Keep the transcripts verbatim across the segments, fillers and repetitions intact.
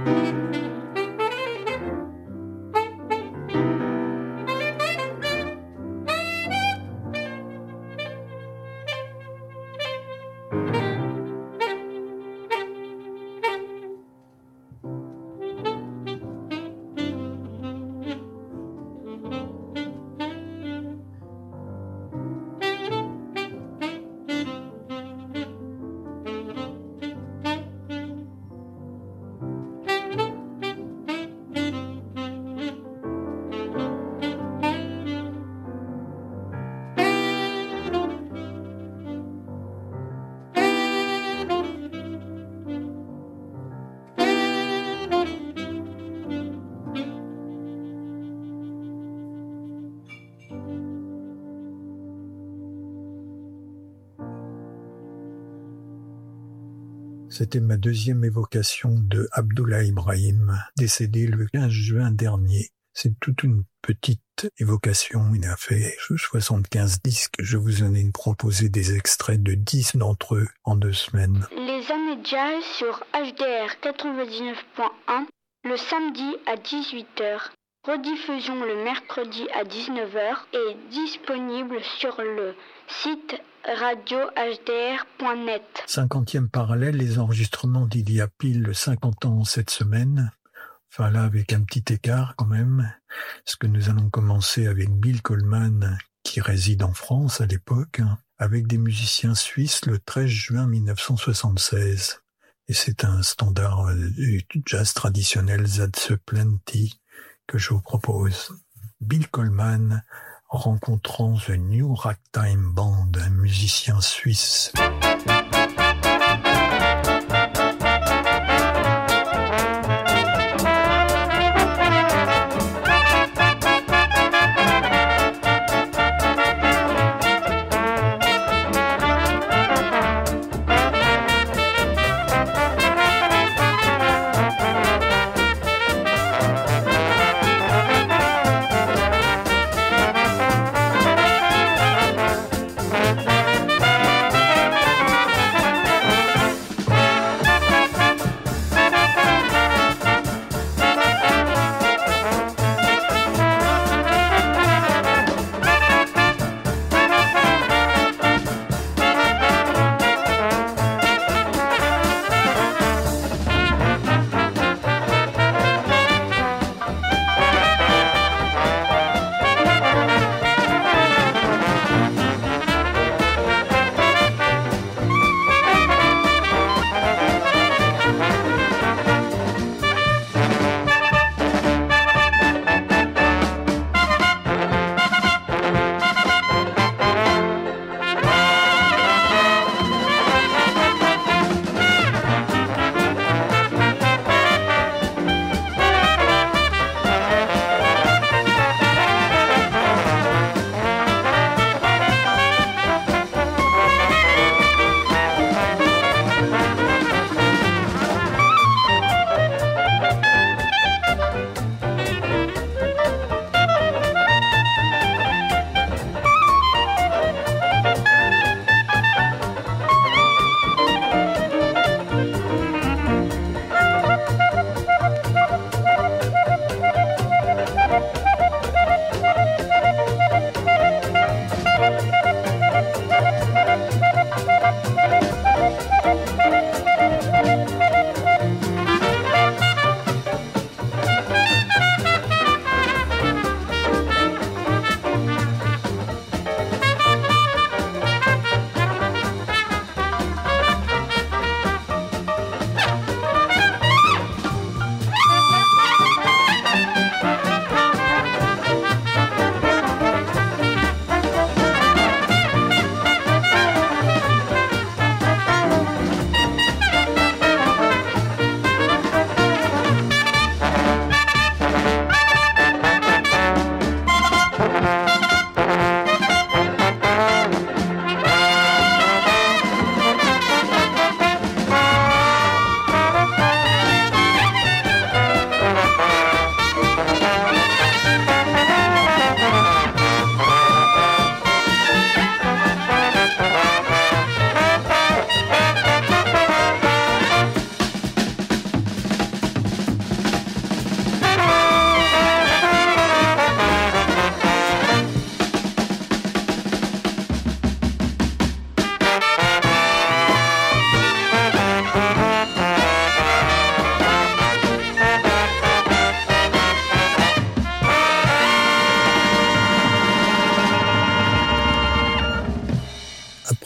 C'était ma deuxième évocation de Abdullah Ibrahim, décédé le quinze juin dernier. C'est toute une petite évocation. Il a fait soixante-quinze disques. Je vous en ai proposé des extraits de dix d'entre eux en deux semaines. Les années jazz sur H D R quatre-vingt-dix-neuf point un le samedi à dix-huit heures. Rediffusion le mercredi à dix-neuf heures et disponible sur le site radio h d r point net. cinquantième parallèle, les enregistrements d'il y a pile cinquante ans cette semaine. Enfin là, avec un petit écart quand même. Parce que nous allons commencer avec Bill Coleman, qui réside en France à l'époque, avec des musiciens suisses le treize juin mille neuf cent soixante-seize. Et c'est un standard du jazz traditionnel, That's a Plenty, que je vous propose. Bill Coleman rencontrant The New Ragtime Band, un musicien suisse. Thank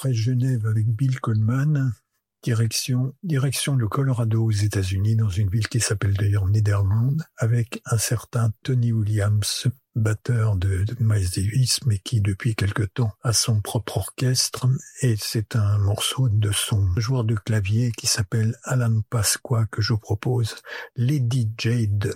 après Genève avec Bill Coleman, direction, direction le Colorado aux États-Unis, dans une ville qui s'appelle d'ailleurs Nederland, avec un certain Tony Williams, batteur de, de Miles Davis, mais qui depuis quelque temps a son propre orchestre, et c'est un morceau de son joueur de clavier qui s'appelle Alan Pasqua que je vous propose, Lady Jade.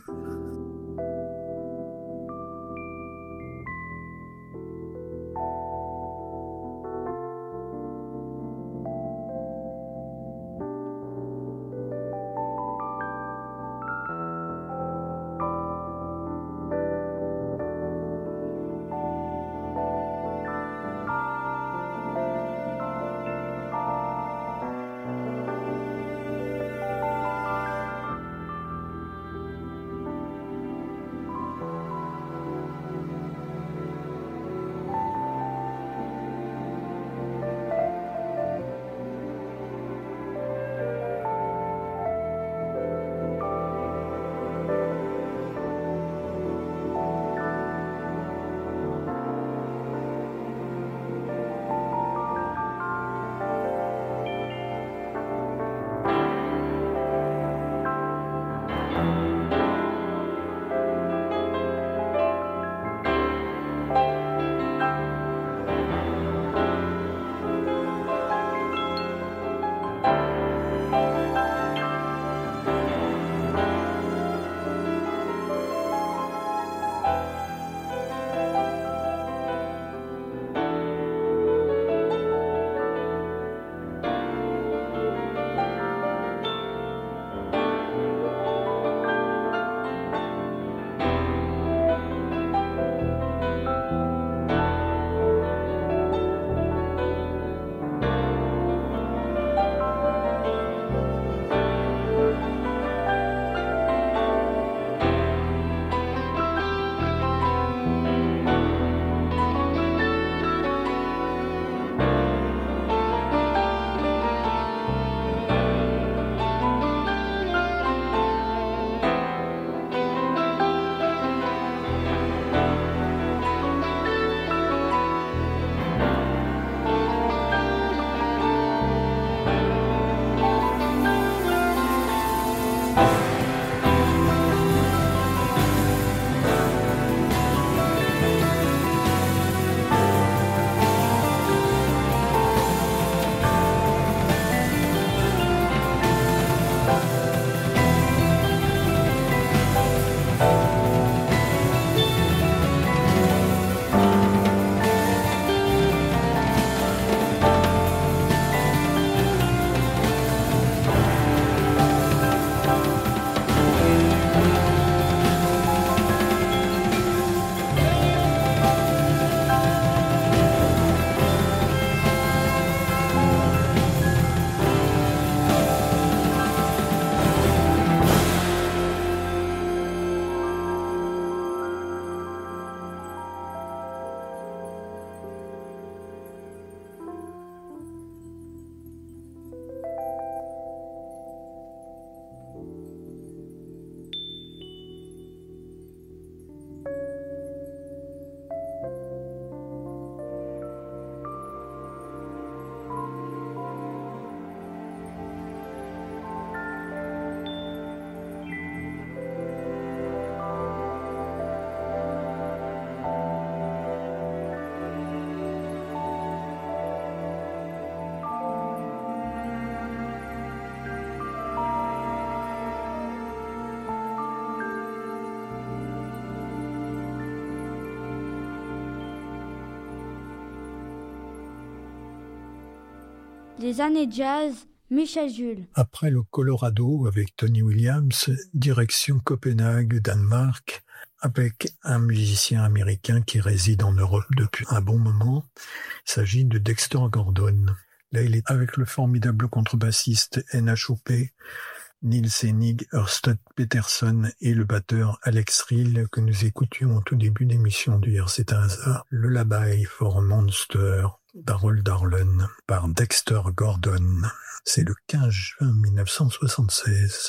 Les années jazz, Michel Jules. Après le Colorado avec Tony Williams, direction Copenhague, Danemark, avec un musicien américain qui réside en Europe depuis un bon moment. Il s'agit de Dexter Gordon. Là, il est avec le formidable contrebassiste N H O P, Nils Henning Ørsted Peterson et le batteur Alex Rill que nous écoutions au tout début d'émission d'hier. C'est un hasard. Le Lullaby for a Monster d'Harold Arlen par Dexter Gordon. C'est le quinze juin mille neuf cent soixante-seize.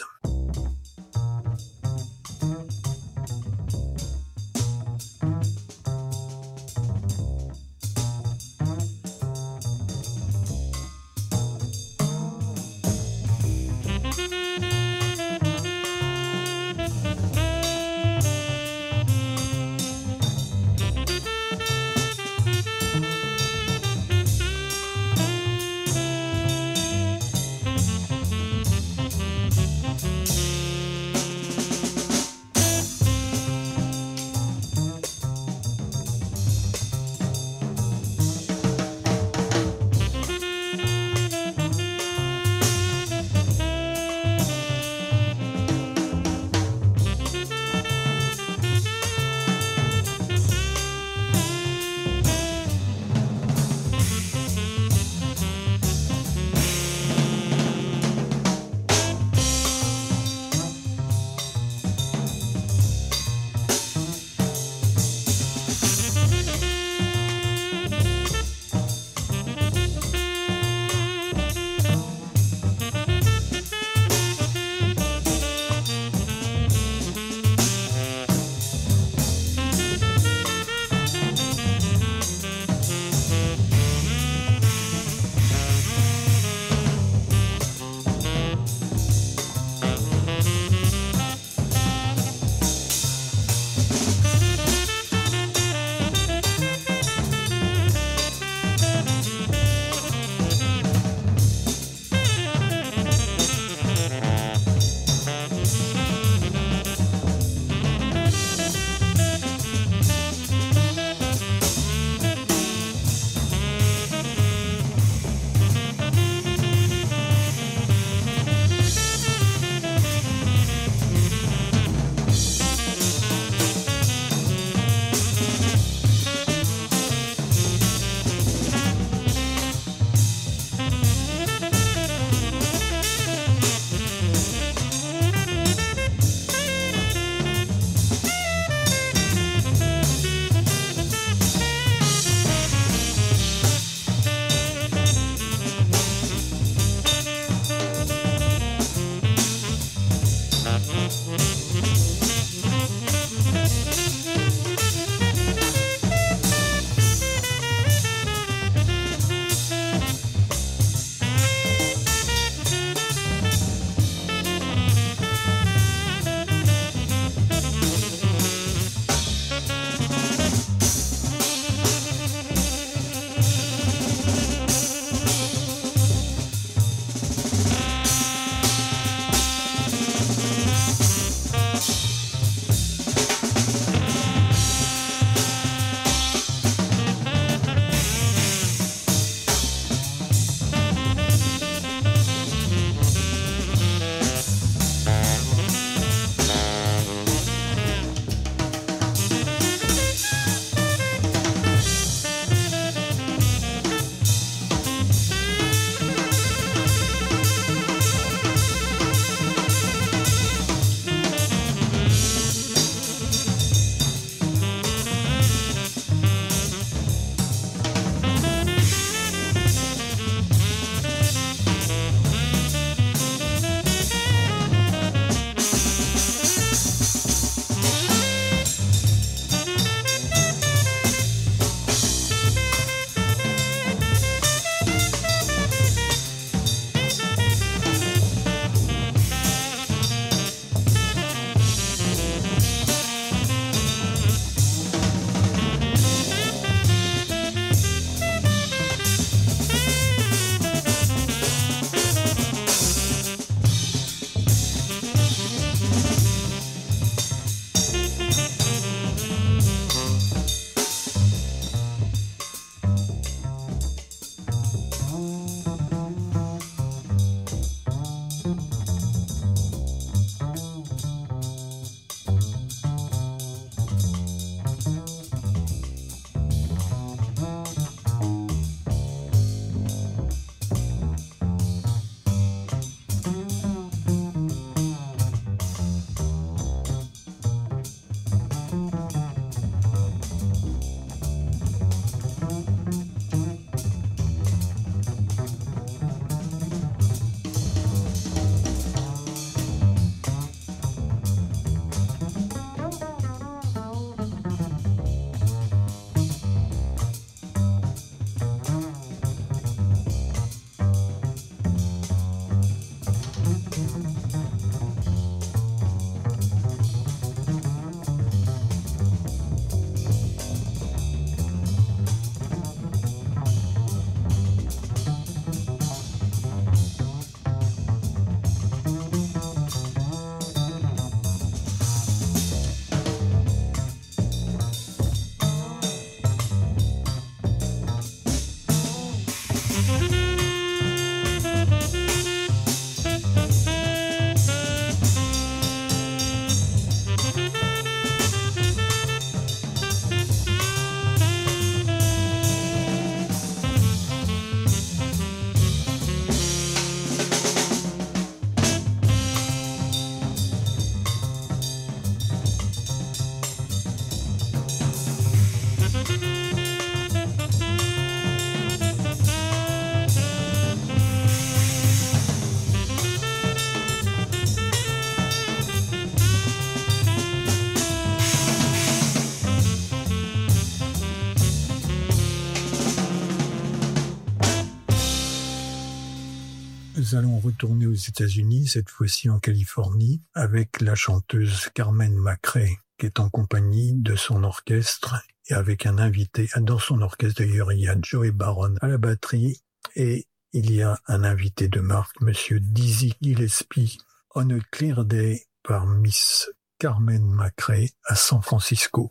Nous allons retourner aux États-Unis, cette fois-ci en Californie, avec la chanteuse Carmen McRae, qui est en compagnie de son orchestre et avec un invité. Dans son orchestre, d'ailleurs, il y a Joey Baron à la batterie et il y a un invité de marque, Monsieur Dizzy Gillespie, On a Clear Day par Miss Carmen McRae à San Francisco.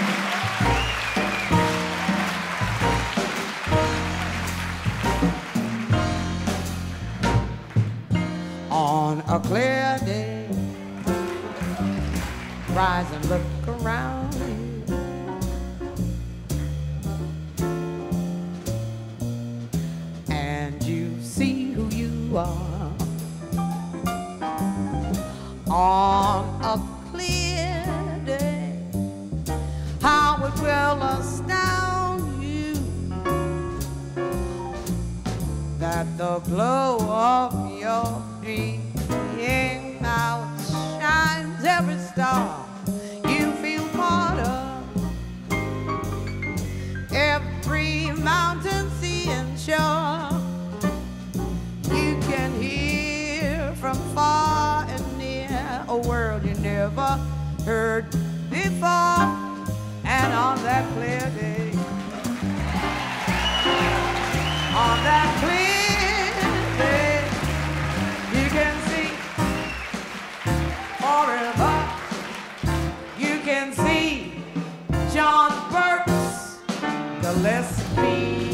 On a clear day, rise and look around you. And you see who you are. On a clear day, how it will astound you that the glow of your being now shines star. You feel part of every mountain, sea, and shore. You can hear from far and near a world you never heard before. And on that clear day, on that clear day, you can see forever. You can see John Burke's Gillespie.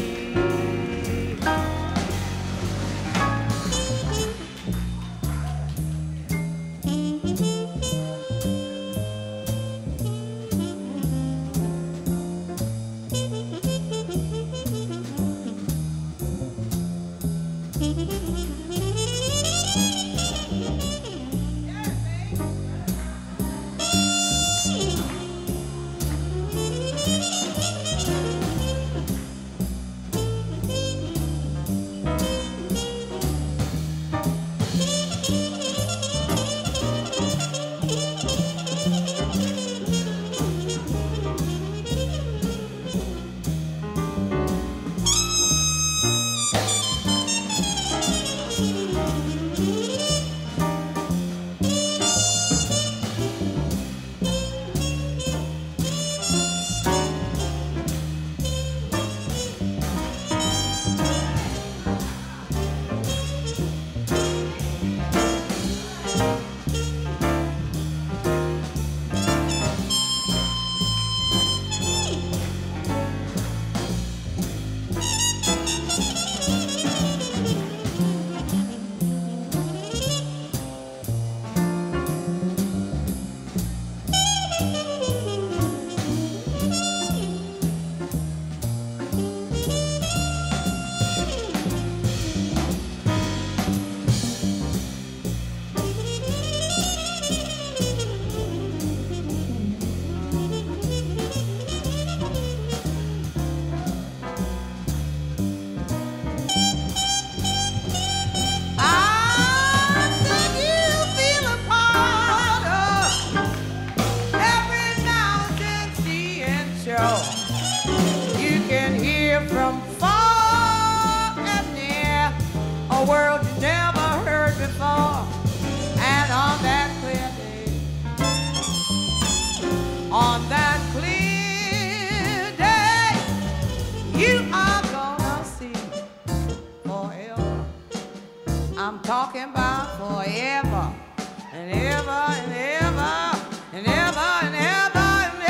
Talking about forever and ever and ever and ever and ever and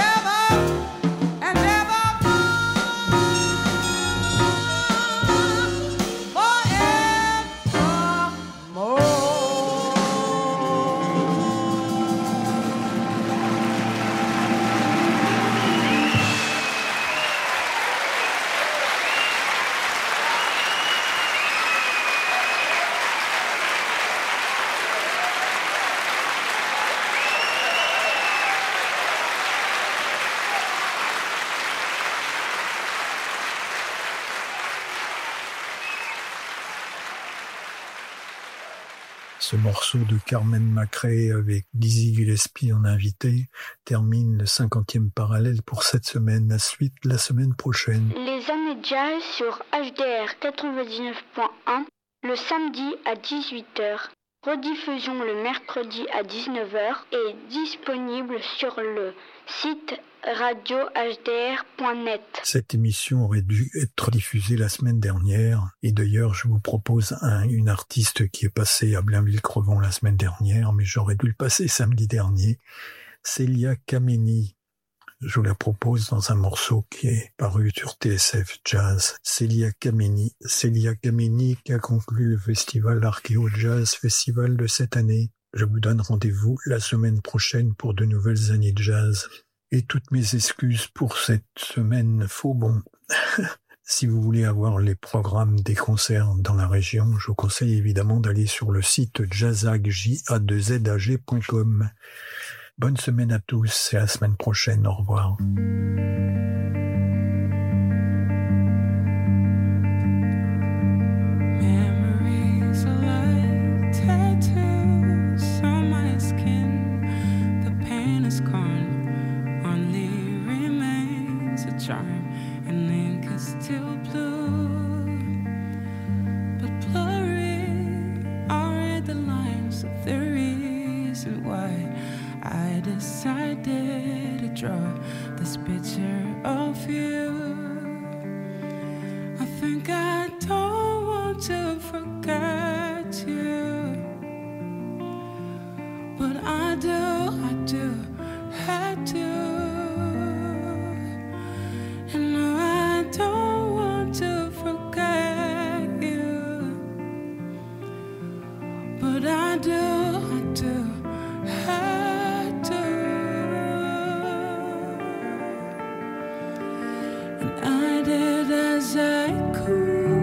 ever and evermore. Ce morceau de Carmen McRae avec Dizzy Gillespie en invité termine le cinquantième parallèle pour cette semaine. La suite la semaine prochaine. Les années jazz sur H D R quatre-vingt-dix-neuf point un le samedi à dix-huit heures. Rediffusion le mercredi à dix-neuf heures et disponible sur le site radio h d r point net. Cette émission aurait dû être diffusée la semaine dernière et d'ailleurs je vous propose un, une artiste qui est passée à Blainville-Crevon la semaine dernière, mais j'aurais dû le passer samedi dernier, Celia Kameni. Je vous la propose dans un morceau qui est paru sur T S F Jazz. Celia Kameni. Celia Kameni qui a conclu le festival Archeo Jazz Festival de cette année. Je vous donne rendez-vous la semaine prochaine pour de nouvelles années de jazz. Et toutes mes excuses pour cette semaine faux bon. Si vous voulez avoir les programmes des concerts dans la région, je vous conseille évidemment d'aller sur le site jazzag point com. Bonne semaine à tous et à la semaine prochaine. Au revoir. Memories are like tattoos on my skin. The pain charm, and ink is still blue. But blurry are the lines of the reason why I decided to draw this picture of you. I think I don't want to forget you, but I do, I do, I do. And no, I don't want to forget you, but I do, I do, I do. And I did as I could.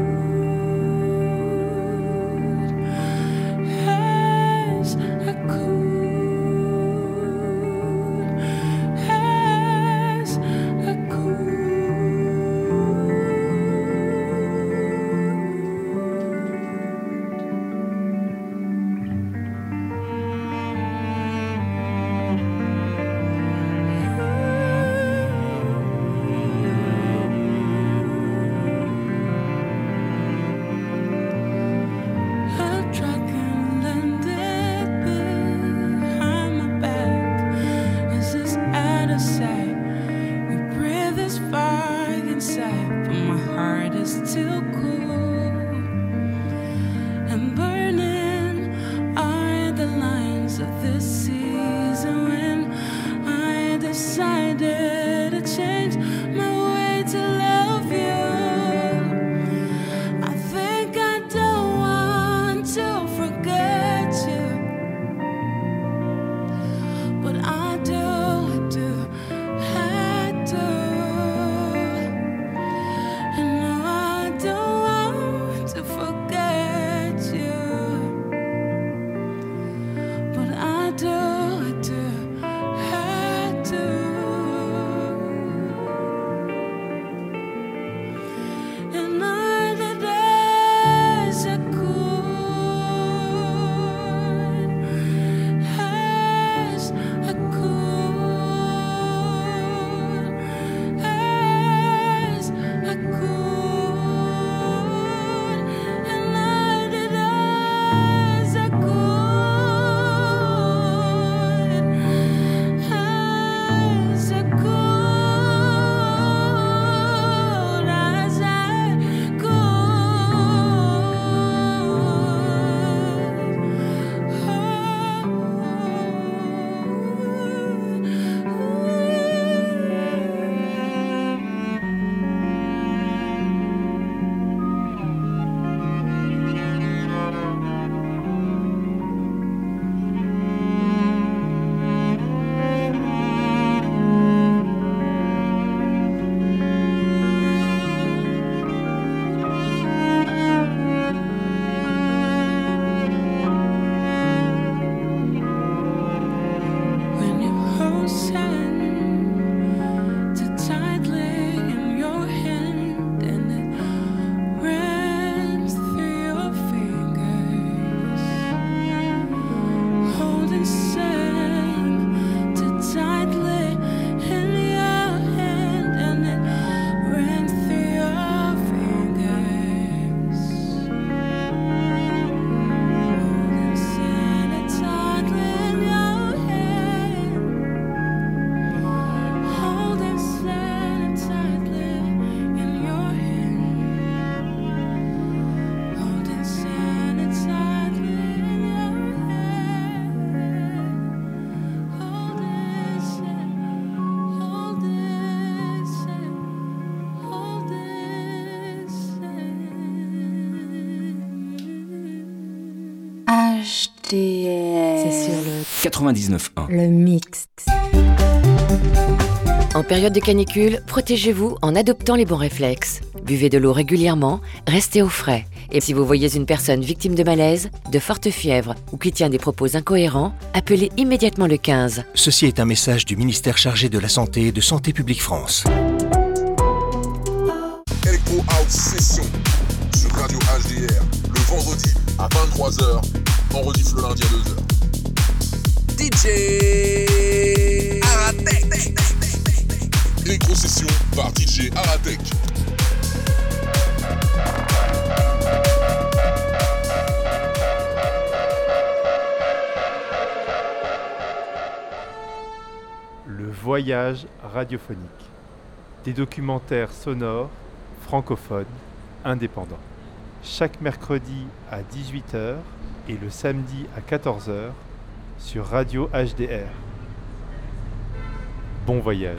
C'est sur le quatre-vingt-dix-neuf un. Le mix. En période de canicule, protégez-vous en adoptant les bons réflexes. Buvez de l'eau régulièrement, restez au frais. Et si vous voyez une personne victime de malaise, de forte fièvre ou qui tient des propos incohérents, appelez immédiatement le quinze. Ceci est un message du ministère chargé de la Santé et de Santé publique France. Echo House Session sur Radio H D R le vendredi à vingt-trois heures, en rediff le lundi à deux heures. D J Electro Session par D J Aratek. Le voyage radiophonique. Des documentaires sonores, francophones, indépendants. Chaque mercredi à dix-huit heures et le samedi à quatorze heures sur Radio H D R. Bon voyage.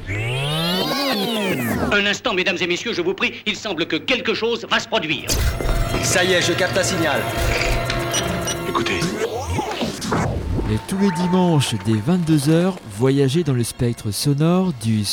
Un instant, mesdames et messieurs, je vous prie, il semble que quelque chose va se produire. Ça y est, je capte un signal. Écoutez. Et tous les dimanches dès vingt-deux heures, voyagez dans le spectre sonore du